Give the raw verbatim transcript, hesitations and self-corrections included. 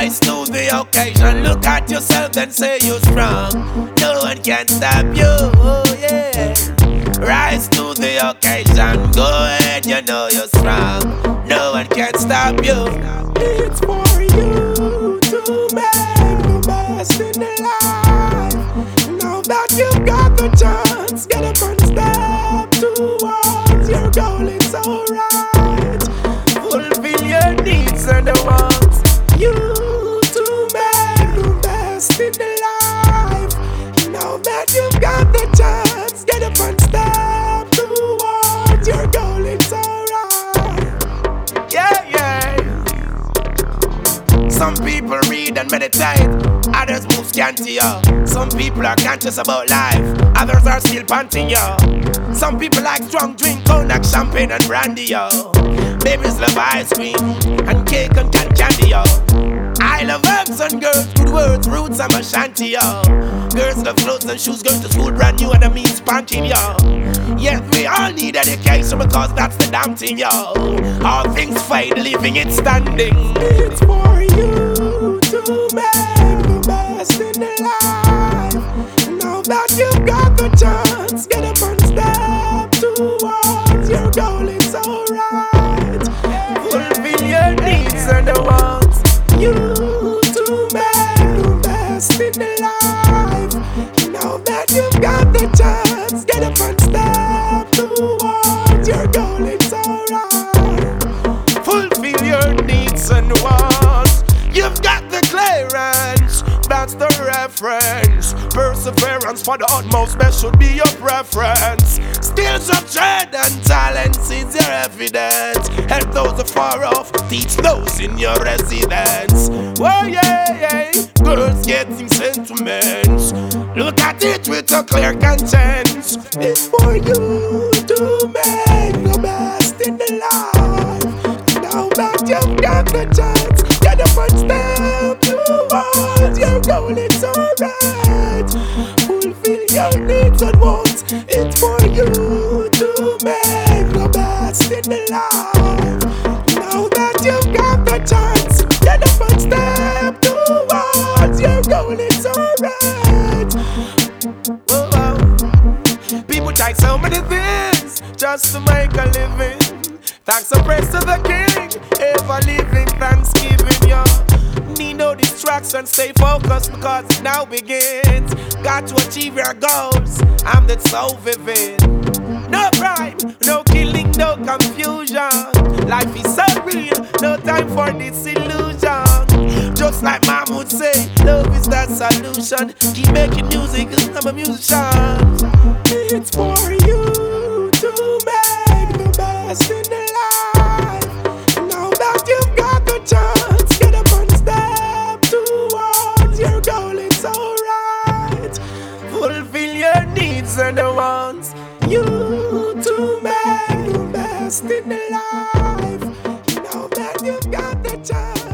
Rise to the occasion. Look at yourself and say you're strong. No one can stop you. Oh, yeah. Rise to the occasion. Go ahead, you know you're strong. No one can stop you. It's for you to make the best in the life. Now that you've got the chance, get up and step towards your goal. It's alright. Fulfill your needs and the wants. You to make the best in the life. Now that you've got the chance, get up and step towards your goal. It's alright. Yeah, yeah. Some people read and meditate, others move scanty, yo. Some people are conscious about life, others are still panting, yo. Some people like strong drink, cognac, champagne and brandy, yo. Babies love ice cream and cake and canned candy, yo. I love herbs and girls, good words, roots, I'm a shanty, yo. Girls love clothes and shoes, going to school brand new and I mean spanking, yo. Yes, we all need education because that's the damn thing, yo. All things fade, living it standing. It's for you to make the best in the life. Now that you've got the chance, get up and step towards your goal. It's alright. Fulfill your needs and the wants. You to make the best in the life. Now that you've got the chance, get up and step towards your goal. It's alright. Fulfill your needs and wants. You've got the clearance, that's the reference. Perseverance for the utmost best should be your preference. Skills of trade and talents is your evidence. Help those afar off, teach those in your residence. Oh yeah, yeah, girls getting sentiments. Look at it with a clear conscience. It's for you to make the best in the life. Now that you've got the chance, get up and step towards your goal. It's alright. Fulfill your needs and wants. It's for you to make the best in the life. Now that you've got the chance, get up and step towards your goal. It's alright. Oh, oh. People try so many things just to make a living. Thanks and praise to the King, ever living thanksgiving, yo. Need no distraction, stay focused because it now begins. Got to achieve your goals, I'm that so vivid. No crime, no killing, no confusion. Life is so real, no time for disillusion. Just like Mom would say, love is the solution. Keep making music, cause I'm a musician. It's for you to make the best in the life. Now that you've got the chance, get up and step towards your goal. It's alright. Fulfill your needs and the wants. You to make the best in the life. Now that you've got the chance.